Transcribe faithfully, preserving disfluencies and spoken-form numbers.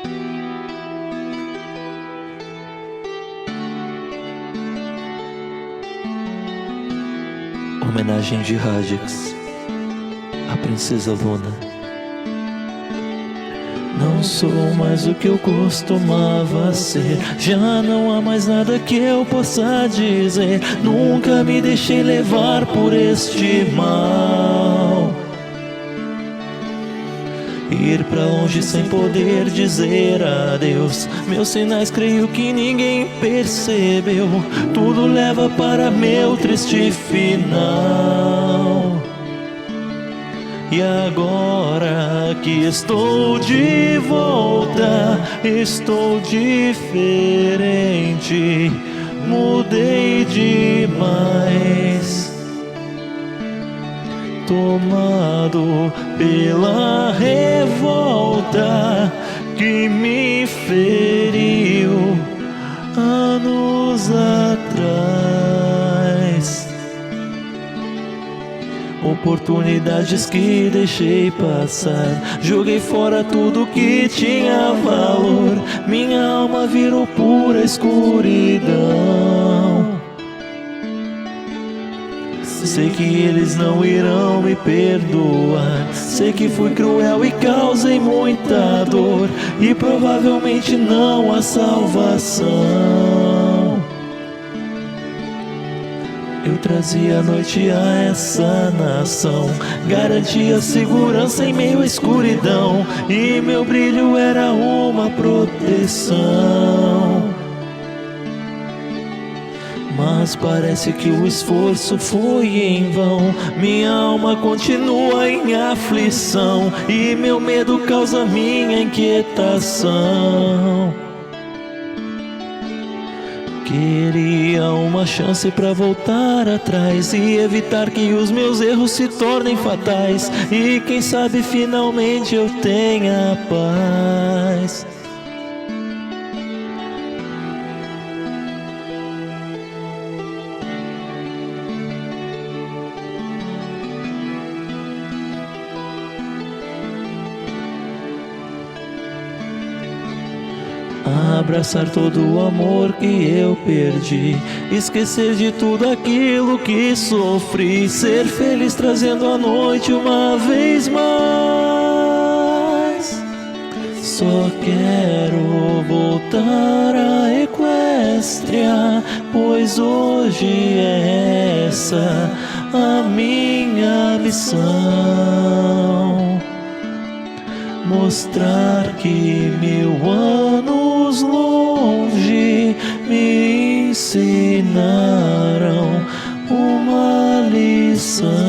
Homenagem de Radix à Princesa Luna. Não sou mais o que eu costumava ser, já não há mais nada que eu possa dizer. Nunca me deixei levar por este mal, ir pra longe sem poder dizer adeus. Meus sinais creio que ninguém percebeu, tudo leva para meu triste final. E agora que estou de volta, estou diferente, mudei demais, tomado pela revolta que me feriu anos atrás. Oportunidades que deixei passar, joguei fora tudo que tinha valor. Minha alma virou pura escuridão. Sei que eles não irão me perdoar, sei que fui cruel e causei muita dor, e provavelmente não há salvação. Eu trazia a noite a essa nação, garantia segurança em meio à escuridão, e meu brilho era uma proteção. Mas parece que o esforço foi em vão, minha alma continua em aflição, e meu medo causa minha inquietação. Queria uma chance pra voltar atrás e evitar que os meus erros se tornem fatais, e quem sabe finalmente eu tenha paz. Abraçar todo o amor que eu perdi, esquecer de tudo aquilo que sofri, ser feliz trazendo a noite uma vez mais. Só quero voltar à Equestria, pois hoje é essa a minha missão. Mostrar que mil anos longe me ensinaram uma lição.